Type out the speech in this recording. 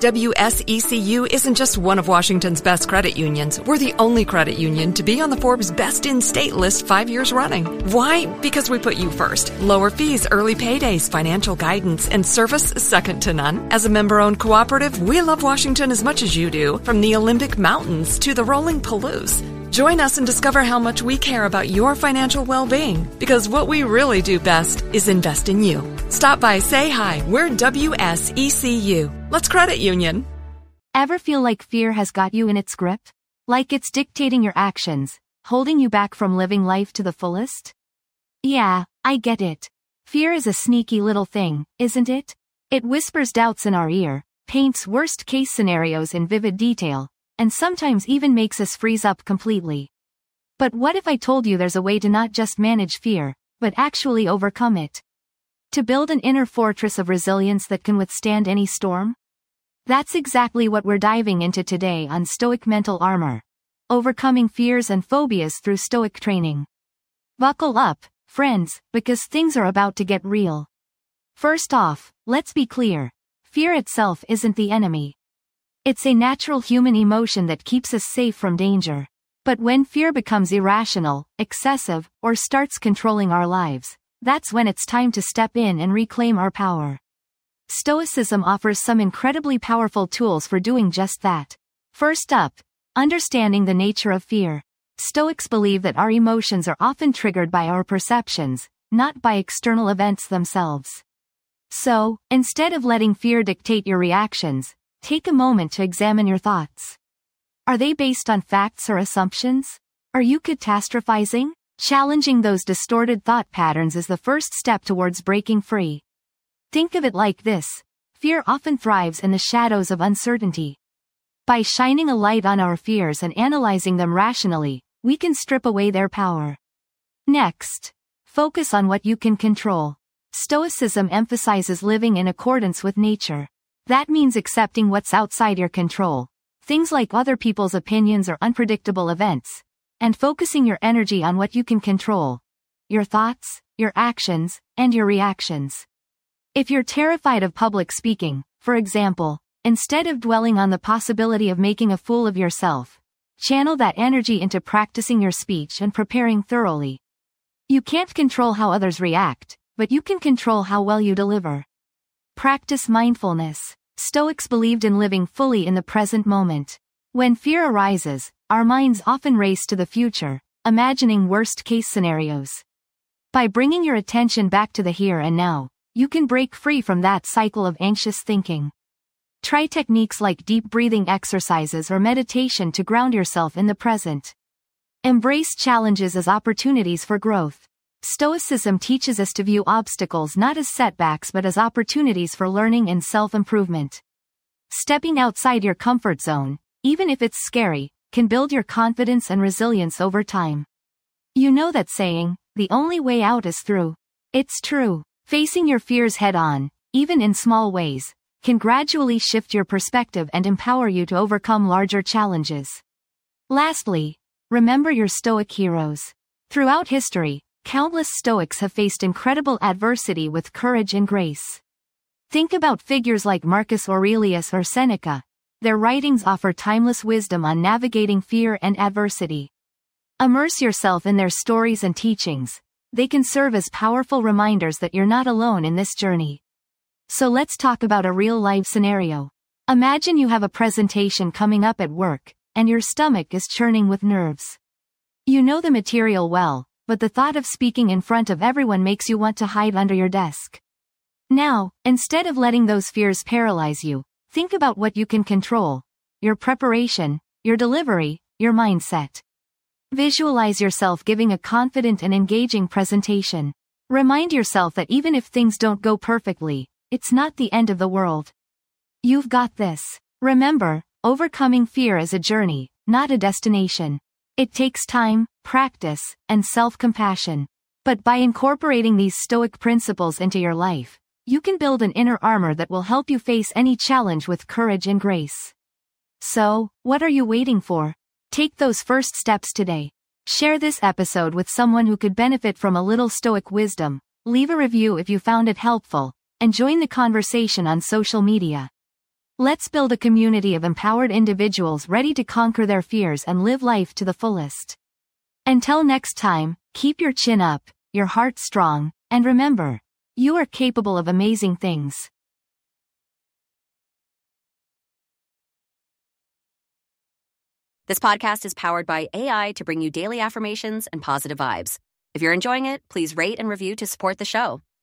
WSECU isn't just one of Washington's best credit unions. We're the only credit union to be on the Forbes Best in State list 5 years running. Why? Because we put you first. Lower fees, early paydays, financial guidance, and service second to none. As a member-owned cooperative, we love Washington as much as you do, from the Olympic Mountains to the rolling Palouse. Join us and discover how much we care about your financial well-being, because what we really do best is invest in you. Stop by, say hi. We're WSECU. Let's credit union. Ever feel like fear has got you in its grip? Like it's dictating your actions, holding you back from living life to the fullest? Yeah, I get it. Fear is a sneaky little thing, isn't it? It whispers doubts in our ear, paints worst-case scenarios in vivid detail, and sometimes even makes us freeze up completely. But what if I told you there's a way to not just manage fear, but actually overcome it? To build an inner fortress of resilience that can withstand any storm? That's exactly what we're diving into today on Stoic Mental Armor. Overcoming fears and phobias through Stoic training. Buckle up, friends, because things are about to get real. First off, let's be clear. Fear itself isn't the enemy. It's a natural human emotion that keeps us safe from danger. But when fear becomes irrational, excessive, or starts controlling our lives, that's when it's time to step in and reclaim our power. Stoicism offers some incredibly powerful tools for doing just that. First up, understanding the nature of fear. Stoics believe that our emotions are often triggered by our perceptions, not by external events themselves. So, instead of letting fear dictate your reactions, take a moment to examine your thoughts. Are they based on facts or assumptions? Are you catastrophizing? Challenging those distorted thought patterns is the first step towards breaking free. Think of it like this. Fear often thrives in the shadows of uncertainty. By shining a light on our fears and analyzing them rationally, we can strip away their power. Next, focus on what you can control. Stoicism emphasizes living in accordance with nature. That means accepting what's outside your control, things like other people's opinions or unpredictable events, and focusing your energy on what you can control. Your thoughts, your actions, and your reactions. If you're terrified of public speaking, for example, instead of dwelling on the possibility of making a fool of yourself, channel that energy into practicing your speech and preparing thoroughly. You can't control how others react, but you can control how well you deliver. Practice mindfulness. Stoics believed in living fully in the present moment. When fear arises, our minds often race to the future, imagining worst-case scenarios. By bringing your attention back to the here and now, you can break free from that cycle of anxious thinking. Try techniques like deep breathing exercises or meditation to ground yourself in the present. Embrace challenges as opportunities for growth. Stoicism teaches us to view obstacles not as setbacks but as opportunities for learning and self-improvement. Stepping outside your comfort zone, even if it's scary, can build your confidence and resilience over time. You know that saying, the only way out is through. It's true. Facing your fears head-on, even in small ways, can gradually shift your perspective and empower you to overcome larger challenges. Lastly, remember your Stoic heroes. Throughout history, countless Stoics have faced incredible adversity with courage and grace. Think about figures like Marcus Aurelius or Seneca. Their writings offer timeless wisdom on navigating fear and adversity. Immerse yourself in their stories and teachings. They can serve as powerful reminders that you're not alone in this journey. So let's talk about a real-life scenario. Imagine you have a presentation coming up at work, and your stomach is churning with nerves. You know the material well, but the thought of speaking in front of everyone makes you want to hide under your desk. Now, instead of letting those fears paralyze you, think about what you can control. Your preparation, your delivery, your mindset. Visualize yourself giving a confident and engaging presentation. Remind yourself that even if things don't go perfectly, it's not the end of the world. You've got this. Remember, overcoming fear is a journey, not a destination. It takes time, practice, and self-compassion. But by incorporating these Stoic principles into your life, you can build an inner armor that will help you face any challenge with courage and grace. So, what are you waiting for? Take those first steps today. Share this episode with someone who could benefit from a little Stoic wisdom. Leave a review if you found it helpful, and join the conversation on social media. Let's build a community of empowered individuals ready to conquer their fears and live life to the fullest. Until next time, keep your chin up, your heart strong, and remember, you are capable of amazing things. This podcast is powered by AI to bring you daily affirmations and positive vibes. If you're enjoying it, please rate and review to support the show.